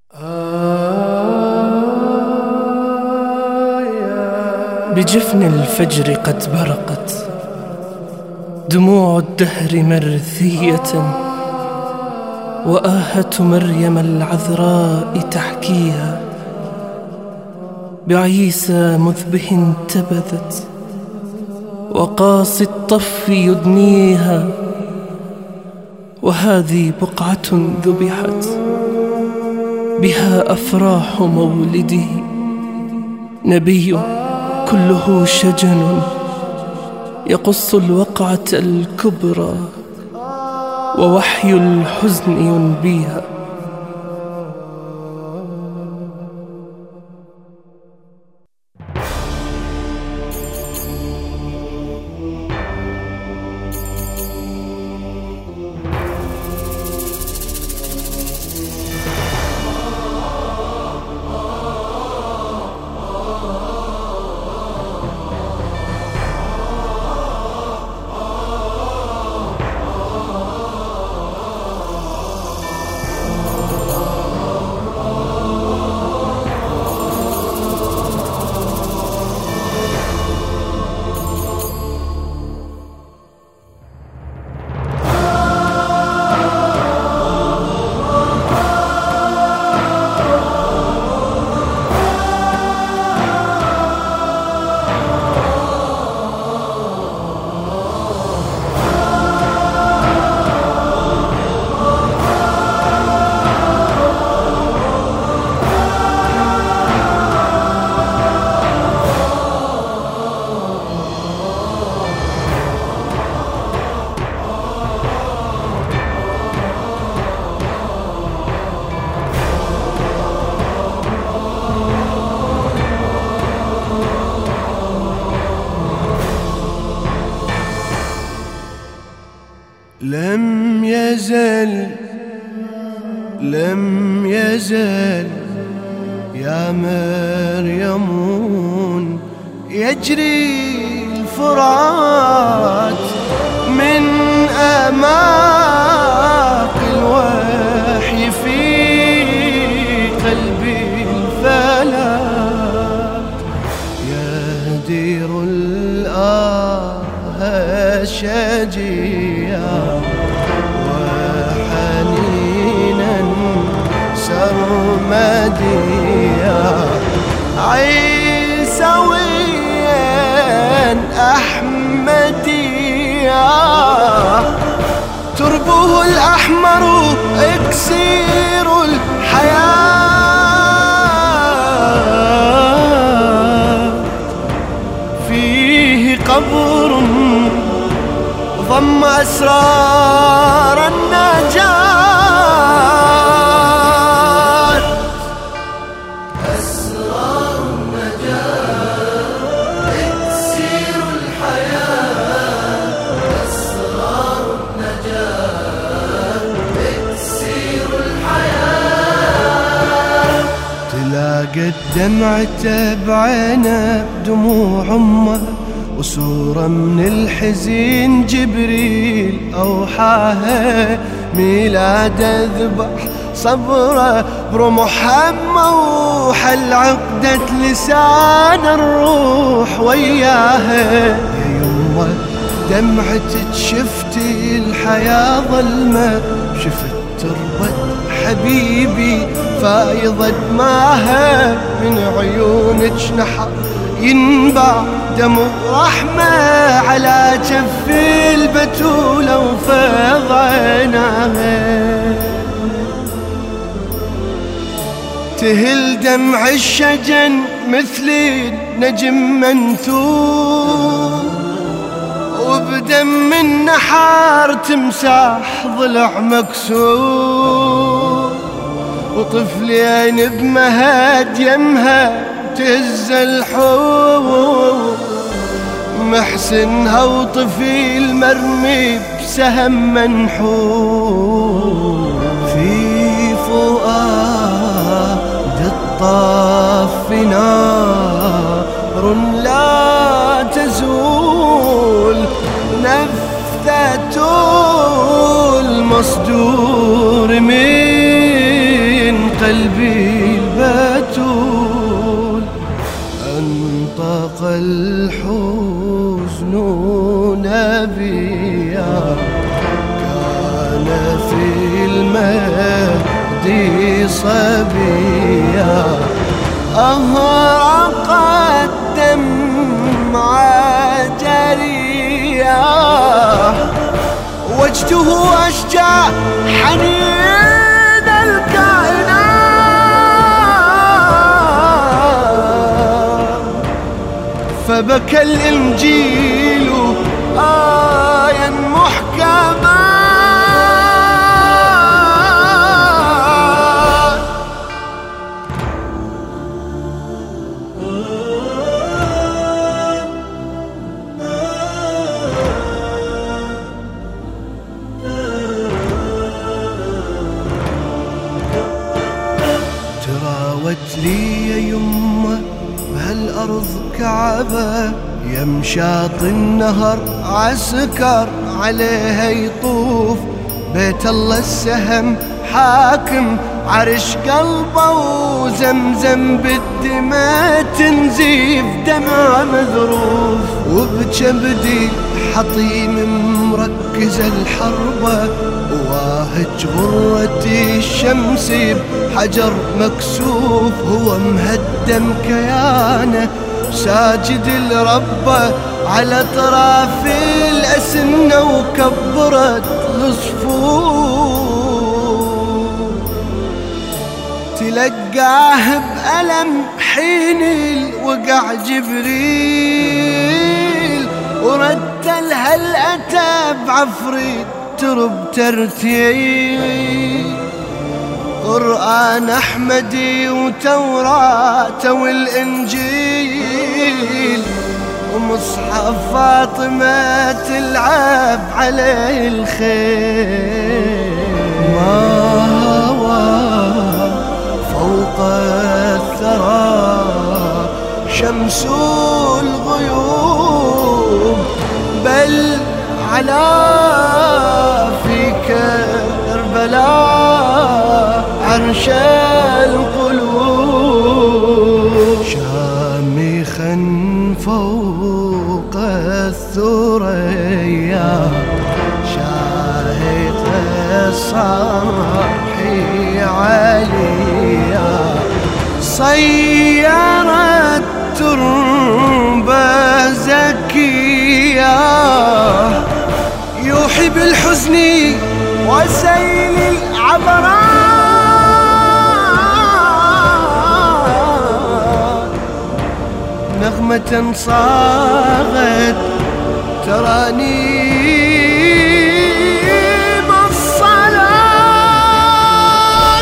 بجفن الفجر قد برقت دموع الدهر مرثية، وآهة مريم العذراء تحكيها بعيسى مذبح انتبذت، وقاصي الطف يدنيها، وهذه بقعة ذبحت بها أفراح مولده، نبي كله شجن يقص الوقعة الكبرى، ووحي الحزن ينبيها. لم يزل يا مريم يجري الفرات من أماق الوحي في قلبي الفلات، يهدر الآه الشجيع سرمديا عيسويا أحمديا، تربه الأحمر اكسير الحياة، فيه قبر ضم أسرار النجاة. تلاقت دمعته بعينه بدموع امه، وصورة من الحزين جبريل أوحاها، ميلاده ذبح صبره برمحها موحل عقدة لسان الروح وياها. يا يمه دمعتك شفتي الحياة ظلمة، شفت تربة حبيبي فايضة دماها، من عيونك نحر ينبع دم رحمة على جف البتولة وفاض عيناها، تهل دمع الشجن مثل نجم منثور، وبدم النحار تمسح ضلع مكسور، وطفلين بمهد يمها تهز الحور، محسنها وطفيل مرمي بسهم منحور، في فؤاد الطاف نار لا تزول، نفثة المصدور من قلبي البتول. أنطق الحزن نبيا كان في المهدي صبيا، أهرق الدمع جريا، وجهه أشجع حنين الكائنات، فبكى الإنجيل آيا محكما. تراوت لي يا يمه بهالأرض كعبة، يمشاط النهر عسكر عليها يطوف، بيت الله السهم حاكم عرش قلبه، وزمزم بالدماء تنزيف دمع مذروف، وبجبدي حطيم مركز الحربة، واهج غرتي الشمس بحجر مكسوف، هو مهدم كيانه ساجد لربه على طراف الأسنة، وكبرت الصفوف، تلقاه بألم حين وقع جبريل، ورتلها الأتى بعفريت ترب ترتيل، قرآن أحمدي وتوراة والإنجيل، ومصحف فاطمة تلعب عليه الخيل، ما هوى فوق الثرى شمس الغيوم، بل على في كربلاء عرش القلوب، شامخا فوق الثريا، شاهق الصرح عليا، صيرت تربة زكية، يوحي بالحزن وسيل العبرات، نغمة صاغت ترانيم الصلاة.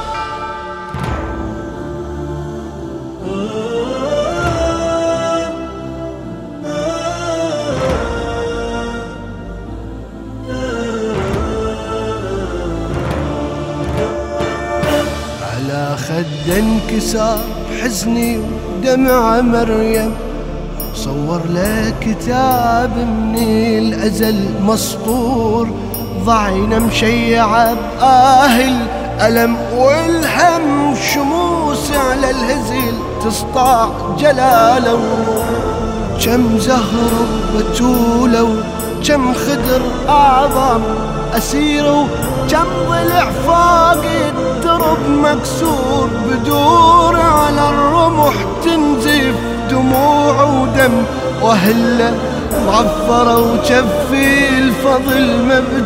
على خد انكسار حزني ودمع مريم، صور له كتاب من الأزل مسطور، ضعينة مشيعة بآهل ألم والهم، شموس على الهزيل تسطع جلاله، كم زهر بتولة وكم خدر أعظم أسيره، كم ضلع فوق الدرب مكسور، بدور على الرمح تنزف دموع ودم، وهلة معفرة وجفي الفضل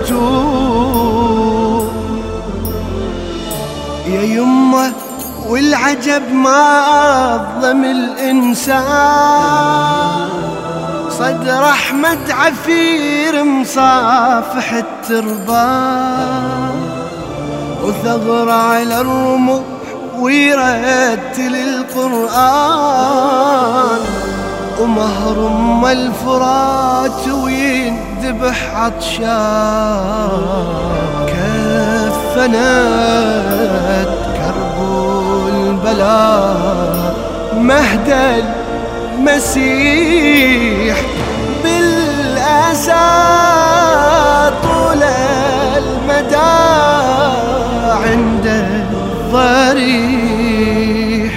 مبتور. يا يمه والعجب ما أعظم الإنسان، صدر أحمد عفير مصافح التربان، وثغر على الرمح ويرتل القرآن، ومهرم الفرات وينذبح عطشان، كفنت كرب البلاء مهدى المسيح، بالأسى طول المدى عند الظل أريح.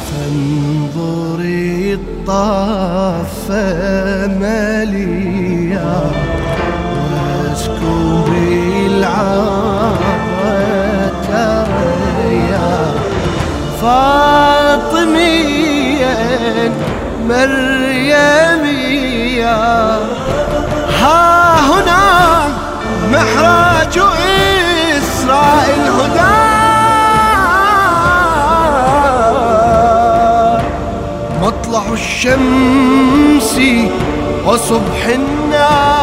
فانظري الطاف مليا واسكبي العطر يا فاطميا مريميا. ها هنا محراج إسراء الهدى، مطلع الشمس وصبح النار.